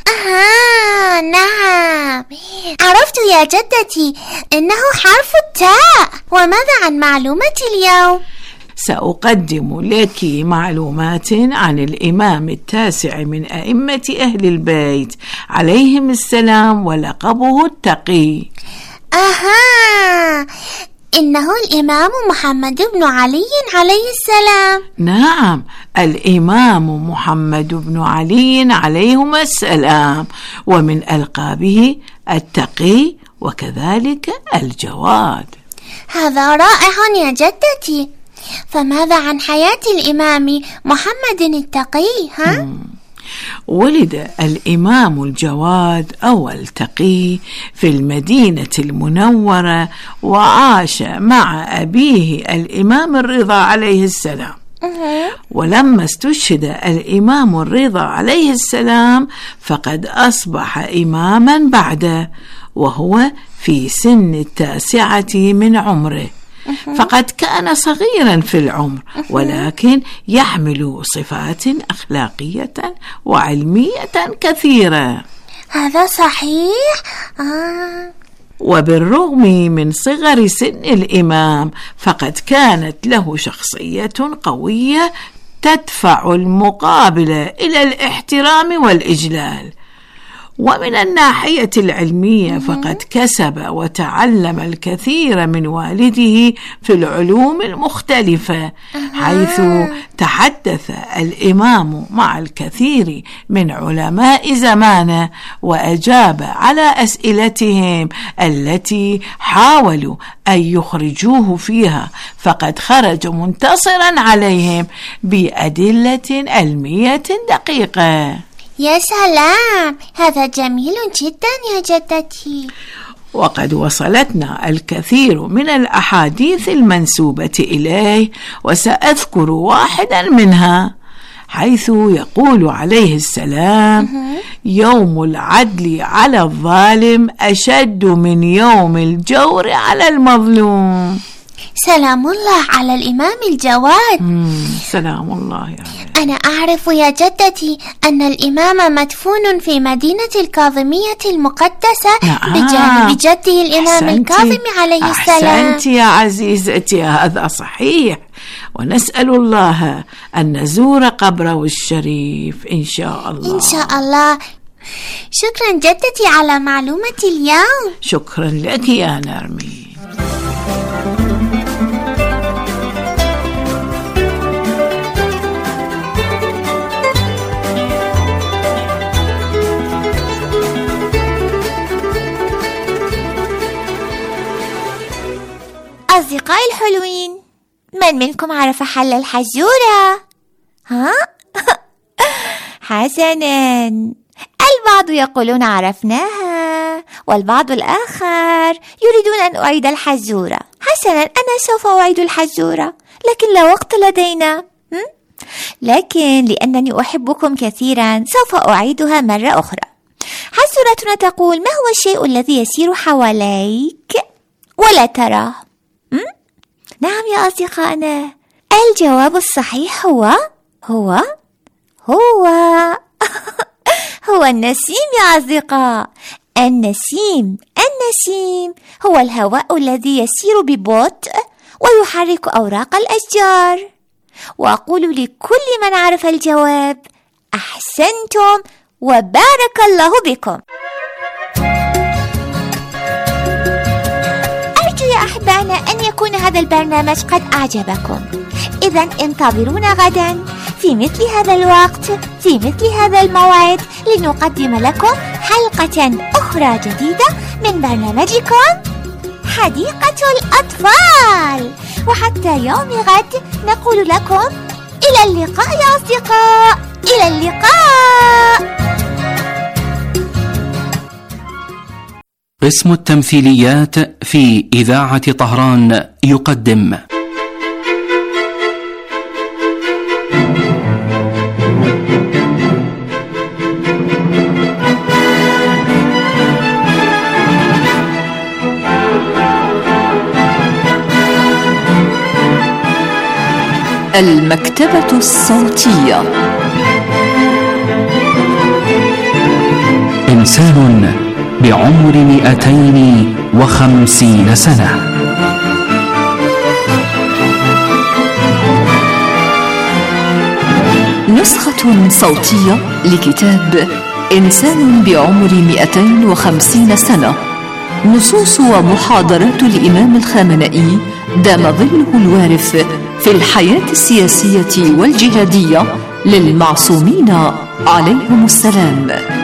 نعم، عرفت يا جدتي، إنه حرف التاء. وماذا عن معلومة اليوم؟ سأقدم لك معلومات عن الإمام التاسع من أئمة أهل البيت عليهم السلام ولقبه التقي. إنه الإمام محمد بن علي عليه السلام. نعم، الإمام محمد بن علي عليهما السلام، ومن ألقابه التقي وكذلك الجواد. هذا رائع يا جدتي. فماذا عن حياة الإمام محمد التقي؟ ولد الإمام الجواد أو التقي في المدينة المنورة، وعاش مع أبيه الإمام الرضا عليه السلام. ولما استشهد الإمام الرضا عليه السلام فقد أصبح إماما بعده، وهو في سن 9 من عمره، فقد كان صغيرا في العمر، ولكن يحمل صفات أخلاقية وعلمية كثيرة. هذا صحيح. وبالرغم من صغر سن الإمام فقد كانت له شخصية قوية تدفع المقابل إلى الاحترام والإجلال. ومن الناحية العلمية فقد كسب وتعلم الكثير من والده في العلوم المختلفة، حيث تحدث الإمام مع الكثير من علماء زمانه وأجاب على أسئلتهم التي حاولوا أن يخرجوه فيها، فقد خرج منتصرا عليهم بأدلة علمية دقيقة. يا سلام، هذا جميل جدا يا جدتي. وقد وصلتنا الكثير من الأحاديث المنسوبة إليه، وسأذكر واحدا منها، حيث يقول عليه السلام: يوم العدل على الظالم أشد من يوم الجور على المظلوم. سلام الله على الإمام الجواد. سلام الله يا رب. أنا أعرف يا جدتي أن الإمام مدفون في مدينة الكاظمية المقدسة بجانب جده الإمام الكاظم عليه السلام. أحسنت يا عزيزتي، هذا صحيح، ونسأل الله أن نزور قبره الشريف إن شاء الله. إن شاء الله. شكرا جدتي على معلومة اليوم. شكرا لك يا نرمي. أصدقائي الحلوين، من منكم عرف حل الحزورة؟ حسناً، البعض يقولون عرفناها، والبعض الآخر يريدون أن أعيد الحزورة. حسناً، أنا سوف أعيد الحزورة، لكن لا وقت لدينا. لكن لأنني أحبكم كثيراً سوف أعيدها مرة أخرى. حزورتنا تقول: ما هو الشيء الذي يسير حواليك ولا تراه؟ نعم يا أصدقائنا، الجواب الصحيح هو هو النسيم يا أصدقاء. النسيم هو الهواء الذي يسير ببطء ويحرك أوراق الأشجار. وأقول لكل من عرف الجواب: أحسنتم وبارك الله بكم. أرجو يا أحبائنا أن يكون يكون هذا البرنامج قد أعجبكم. إذا انتظرونا غدا في مثل هذا الوقت في مثل هذا الموعد لنقدم لكم حلقة أخرى جديدة من برنامجكم حديقة الأطفال. وحتى يوم غد نقول لكم إلى اللقاء يا أصدقاء، إلى اللقاء. قسم التمثيليات في إذاعة طهران يقدم المكتبة الصوتية. إنسان بعمر 250 سنة. نسخة صوتية لكتاب إنسان بعمر 250 سنة. نصوص ومحاضرات الإمام الخامنئي دام ظله الوارث في الحياة السياسية والجهادية للمعصومين عليهم السلام.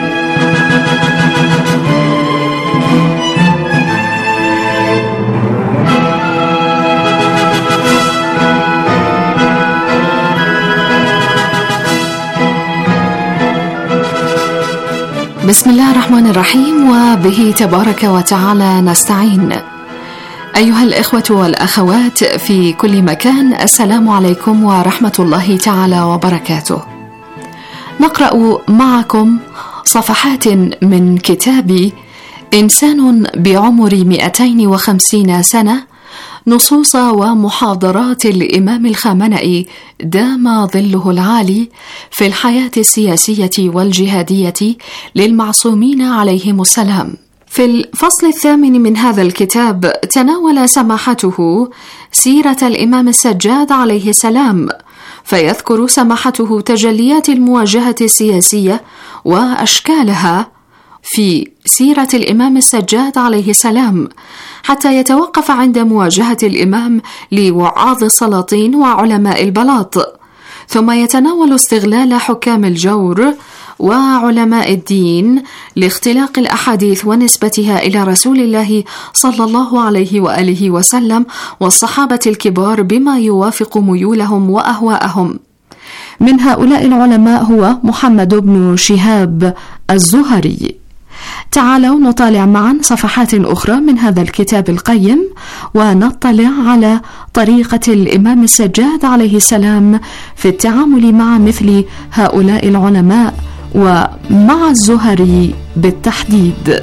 بسم الله الرحمن الرحيم، وبه تبارك وتعالى نستعين. أيها الإخوة والأخوات في كل مكان، السلام عليكم ورحمة الله تعالى وبركاته. نقرأ معكم صفحات من كتاب إنسان بعمر 250 سنة، نصوص ومحاضرات الإمام الخامنئي دام ظله العالي في الحياة السياسية والجهادية للمعصومين عليهم السلام. في الفصل 8 من هذا الكتاب تناول سماحته سيرة الإمام السجاد عليه السلام، فيذكر سماحته تجليات المواجهة السياسية وأشكالها في سيرة الإمام السجاد عليه السلام، حتى يتوقف عند مواجهة الإمام لوعاظ السلاطين وعلماء البلاط، ثم يتناول استغلال حكام الجور وعلماء الدين لاختلاق الأحاديث ونسبتها إلى رسول الله صلى الله عليه وآله وسلم والصحابة الكبار بما يوافق ميولهم وأهواءهم. من هؤلاء العلماء هو محمد بن شهاب الزهري. تعالوا نطالع معا صفحات أخرى من هذا الكتاب القيم، ونطلع على طريقة الإمام السجاد عليه السلام في التعامل مع مثل هؤلاء العلماء ومع الزهري بالتحديد.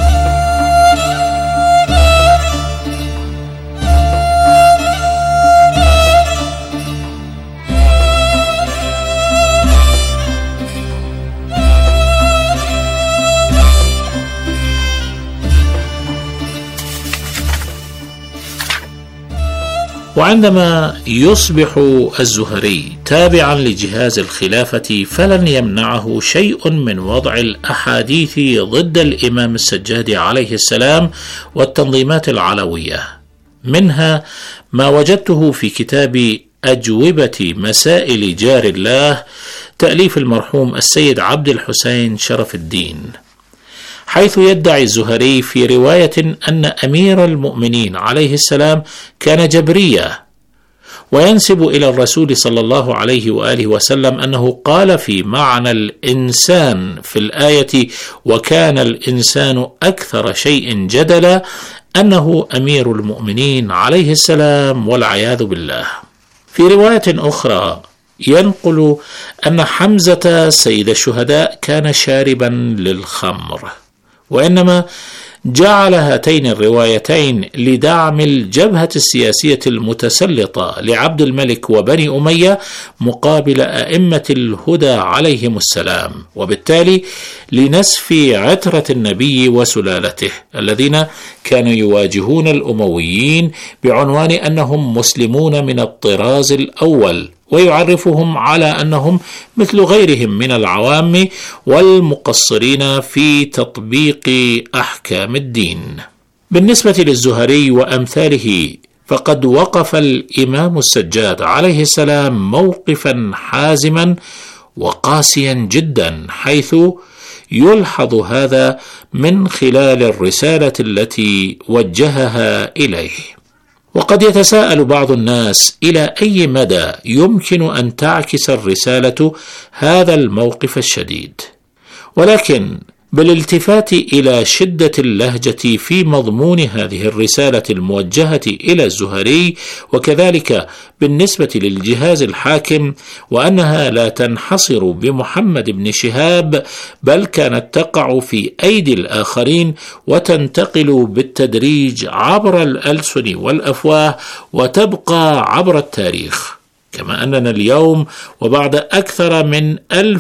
وعندما يصبح الزهري تابعا لجهاز الخلافة فلن يمنعه شيء من وضع الأحاديث ضد الإمام السجاد عليه السلام والتنظيمات العلوية، منها ما وجدته في كتاب أجوبة مسائل جار الله تأليف المرحوم السيد عبد الحسين شرف الدين، حيث يدعي الزهري في رواية أن أمير المؤمنين عليه السلام كان جبريا، وينسب إلى الرسول صلى الله عليه وآله وسلم أنه قال في معنى الإنسان في الآية وكان الإنسان أكثر شيء جدلا أنه أمير المؤمنين عليه السلام والعياذ بالله. في رواية أخرى ينقل أن حمزة سيد الشهداء كان شاربا للخمر، وإنما جعل هاتين الروايتين لدعم الجبهة السياسية المتسلطة لعبد الملك وبني أمية مقابل أئمة الهدى عليهم السلام، وبالتالي لنسف عترة النبي وسلالته الذين كانوا يواجهون الأمويين بعنوان أنهم مسلمون من الطراز الأول، ويعرفهم على أنهم مثل غيرهم من العوام والمقصرين في تطبيق أحكام الدين. بالنسبة للزهري وأمثاله فقد وقف الإمام السجاد عليه السلام موقفا حازما وقاسيا جدا، حيث يلحظ هذا من خلال الرسالة التي وجهها إليه. وقد يتساءل بعض الناس إلى أي مدى يمكن أن تعكس الرسالة هذا الموقف الشديد، ولكن بالالتفات إلى شدة اللهجة في مضمون هذه الرسالة الموجهة إلى الزهري، وكذلك بالنسبة للجهاز الحاكم، وأنها لا تنحصر بمحمد بن شهاب بل كانت تقع في أيدي الآخرين وتنتقل بالتدريج عبر الألسن والأفواه وتبقى عبر التاريخ، كما أننا اليوم وبعد أكثر من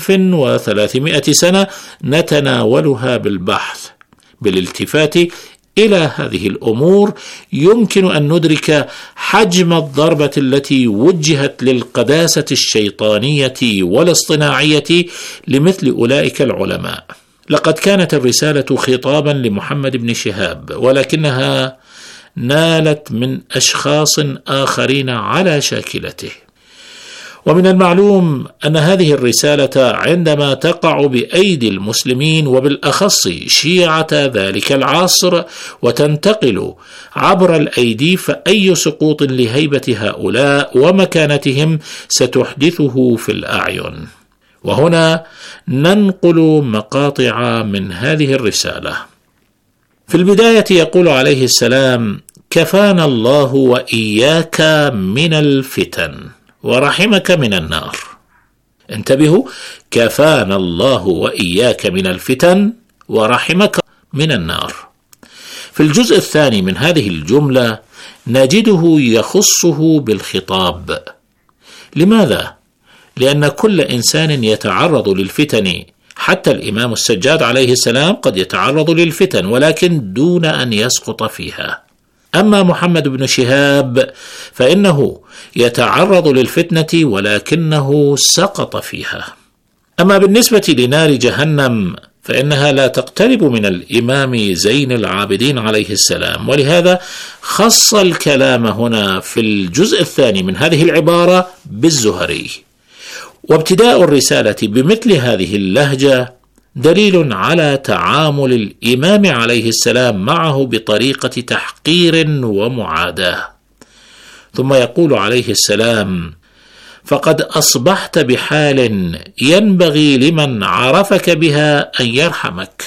1300 سنة نتناولها بالبحث. بالالتفات إلى هذه الأمور يمكن أن ندرك حجم الضربة التي وجهت للقداسة الشيطانية والاصطناعية لمثل أولئك العلماء. لقد كانت الرسالة خطابا لمحمد بن شهاب، ولكنها نالت من أشخاص آخرين على شاكلته. ومن المعلوم أن هذه الرسالة عندما تقع بأيدي المسلمين وبالأخص شيعة ذلك العصر وتنتقل عبر الأيدي، فأي سقوط لهيبة هؤلاء ومكانتهم ستحدثه في الأعين. وهنا ننقل مقاطع من هذه الرسالة. في البداية يقول عليه السلام: كفانا الله وإياك من الفتن ورحمك من النار. انتبهوا، كفانا الله وإياك من الفتن ورحمك من النار. في الجزء الثاني من هذه الجملة نجده يخصه بالخطاب. لماذا؟ لأن كل إنسان يتعرض للفتن، حتى الإمام السجاد عليه السلام قد يتعرض للفتن ولكن دون أن يسقط فيها. أما محمد بن شهاب فإنه يتعرض للفتنة ولكنه سقط فيها. أما بالنسبة لنار جهنم فإنها لا تقترب من الإمام زين العابدين عليه السلام، ولهذا خص الكلام هنا في الجزء الثاني من هذه العبارة بالزهري. وابتداء الرسالة بمثل هذه اللهجة دليل على تعامل الإمام عليه السلام معه بطريقة تحقير ومعاداة. ثم يقول عليه السلام: فقد أصبحت بحال ينبغي لمن عرفك بها أن يرحمك.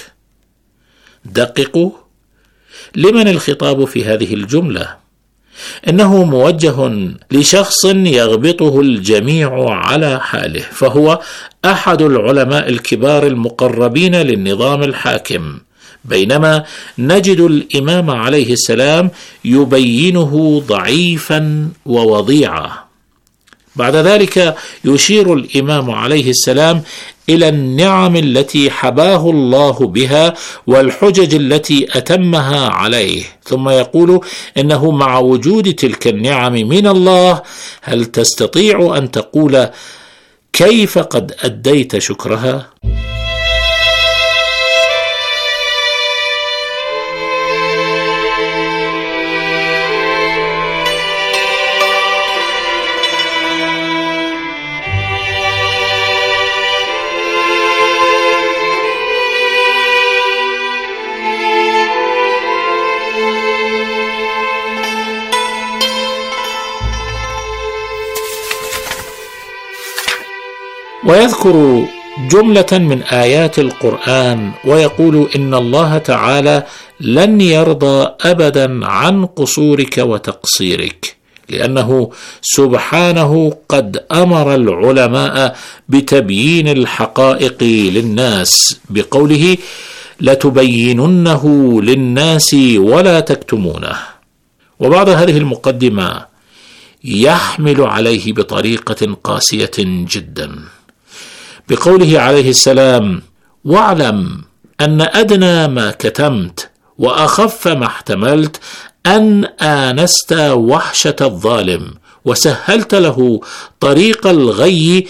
دققوا، لمن الخطاب في هذه الجملة؟ إنه موجه لشخص يغبطه الجميع على حاله، فهو أحد العلماء الكبار المقربين للنظام الحاكم، بينما نجد الإمام عليه السلام يبينه ضعيفا ووضيعا. بعد ذلك يشير الإمام عليه السلام إلى النعم التي حباه الله بها والحجج التي أتمها عليه، ثم يقول إنه مع وجود تلك النعم من الله هل تستطيع أن تقول كيف قد أديت شكرها؟ ويذكر جملة من آيات القرآن ويقول: إن الله تعالى لن يرضى أبدا عن قصورك وتقصيرك، لأنه سبحانه قد أمر العلماء بتبيين الحقائق للناس بقوله: لتبيننه للناس ولا تكتمونه. وبعد هذه المقدمة يحمل عليه بطريقة قاسية جدا بقوله عليه السلام: واعلم أن أدنى ما كتمت وأخف ما احتملت أن آنست وحشة الظالم وسهلت له طريق الغي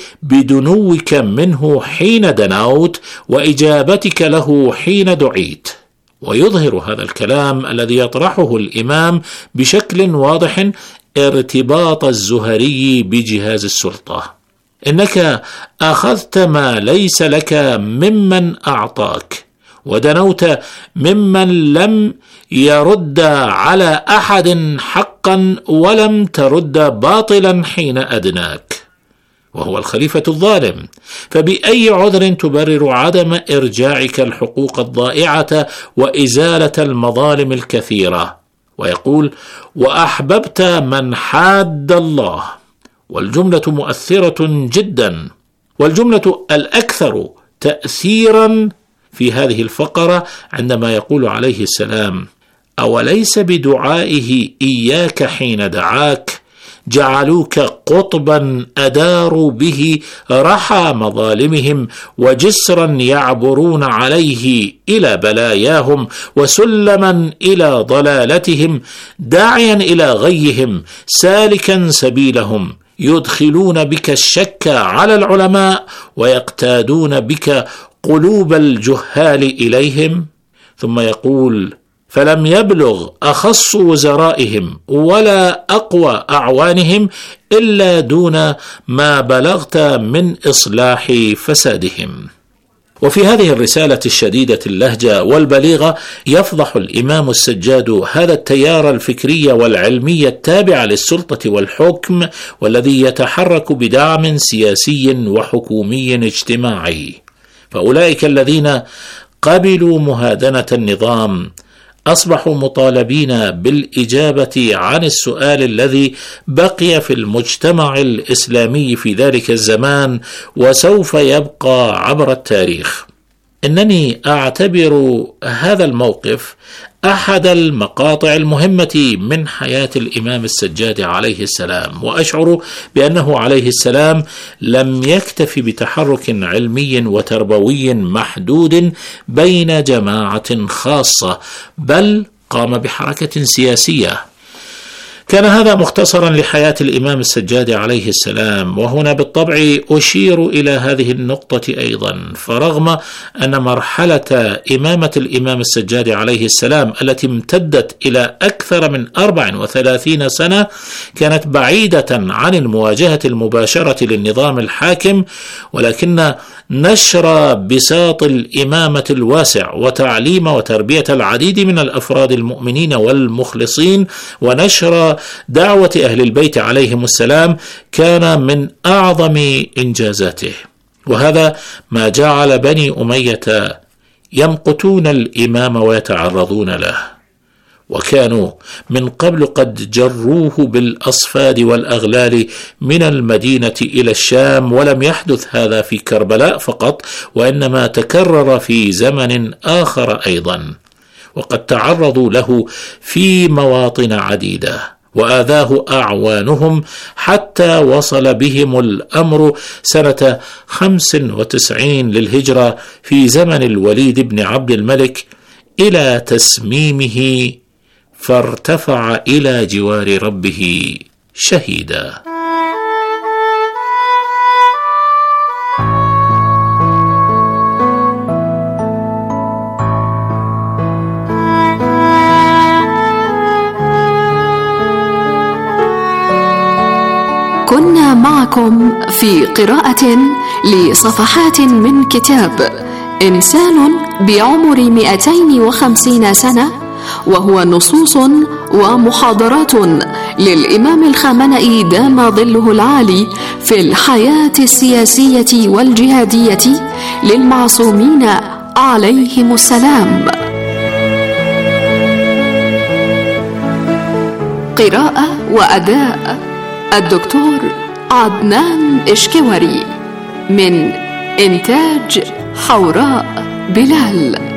بدنوك منه حين دنوت وإجابتك له حين دعيت. ويظهر هذا الكلام الذي يطرحه الإمام بشكل واضح ارتباط الزهري بجهاز السلطة. إنك أخذت ما ليس لك ممن أعطاك، ودنوت ممن لم يرد على أحد حقا ولم ترد باطلا حين أدناك، وهو الخليفة الظالم. فبأي عذر تبرر عدم إرجاعك الحقوق الضائعة وإزالة المظالم الكثيرة؟ ويقول: وأحببت من حاد الله. والجملة مؤثرة جدا، والجملة الأكثر تأثيرا في هذه الفقرة عندما يقول عليه السلام: أوليس بدعائه إياك حين دعاك جعلوك قطبا أداروا به رحى مظالمهم وجسرا يعبرون عليه إلى بلاياهم وسلما إلى ضلالتهم داعيا إلى غيهم سالكا سبيلهم يدخلون بك الشك على العلماء ويقتادون بك قلوب الجهال إليهم. ثم يقول: فلم يبلغ أخص وزرائهم ولا أقوى أعوانهم إلا دون ما بلغت من إصلاح فسادهم. وفي هذه الرسالة الشديدة اللهجة والبليغة يفضح الإمام السجاد هذا التيار الفكري والعلمي التابع للسلطة والحكم، والذي يتحرك بدعم سياسي وحكومي اجتماعي. فأولئك الذين قبلوا مهادنة النظام أصبحوا مطالبين بالإجابة عن السؤال الذي بقي في المجتمع الإسلامي في ذلك الزمان وسوف يبقى عبر التاريخ. إنني أعتبر هذا الموقف أحد المقاطع المهمة من حياة الإمام السجاد عليه السلام، وأشعر بأنه عليه السلام لم يكتف بتحرك علمي وتربوي محدود بين جماعة خاصة، بل قام بحركة سياسية. كان هذا مختصرا لحياة الإمام السجاد عليه السلام، وهنا بالطبع أشير إلى هذه النقطة أيضا. فرغم أن مرحلة إمامة الإمام السجاد عليه السلام التي امتدت إلى أكثر من 34 سنة كانت بعيدة عن المواجهة المباشرة للنظام الحاكم، ولكن نشر بساط الإمامة الواسع وتعليم وتربية العديد من الأفراد المؤمنين والمخلصين ونشر دعوة أهل البيت عليهم السلام كان من أعظم إنجازاته. وهذا ما جعل بني أمية يمقتون الإمام ويتعرضون له، وكانوا من قبل قد جروه بالأصفاد والأغلال من المدينة إلى الشام. ولم يحدث هذا في كربلاء فقط، وإنما تكرر في زمن آخر أيضا، وقد تعرضوا له في مواطن عديدة وآذاه أعوانهم حتى وصل بهم الأمر سنة 95 للهجرة في زمن الوليد بن عبد الملك إلى تسميمه، فارتفع إلى جوار ربه شهيدا. كنا معكم في قراءة لصفحات من كتاب إنسان بعمر 250 سنة، وهو نصوص ومحاضرات للإمام الخامنئي دام ظله العالي في الحياة السياسية والجهادية للمعصومين عليهم السلام. قراءة وأداء الدكتور عدنان إشكوري، من إنتاج حوراء بلال.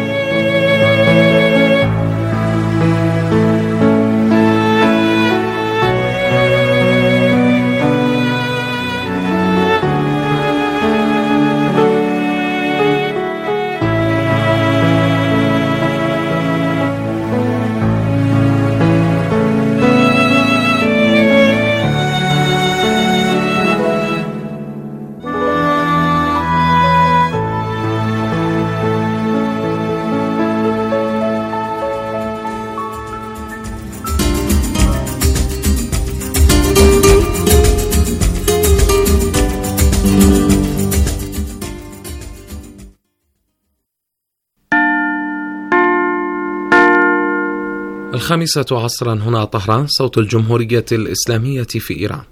الخامسة عصرا هنا طهران، صوت الجمهورية الإسلامية في إيران.